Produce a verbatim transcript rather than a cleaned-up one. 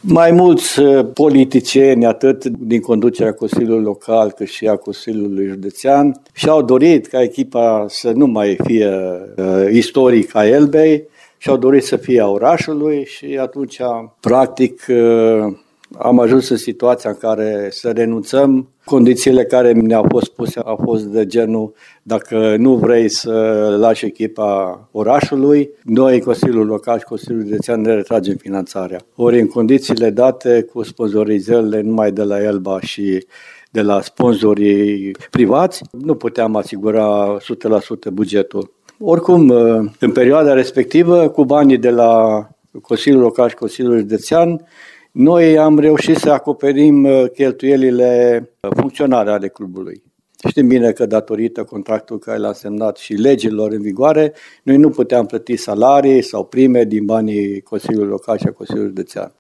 Mai mulți politicieni, atât din conducerea Consiliului Local cât și a Consiliului Județean, și-au dorit ca echipa să nu mai fie uh, istoric a Elbei, și-au dorit să fie a orașului și atunci, practic, uh, am ajuns în situația în care să renunțăm. Condițiile care ne-au fost puse au fost de genul: dacă nu vrei să lași echipa orașului, noi, Consiliul Local și Consiliul Județean, ne retragem finanțarea. Ori în condițiile date, cu sponsorizările numai de la Elba și de la sponsorii privați, nu puteam asigura o sută la sută bugetul. Oricum, în perioada respectivă, cu banii de la Consiliul Local și Consiliul Județean, noi am reușit să acoperim cheltuielile funcționale ale clubului. Știm bine că datorită contractului care l-a semnat și legilor în vigoare, noi nu puteam plăti salarii sau prime din banii Consiliului Local și a Consiliului Județean.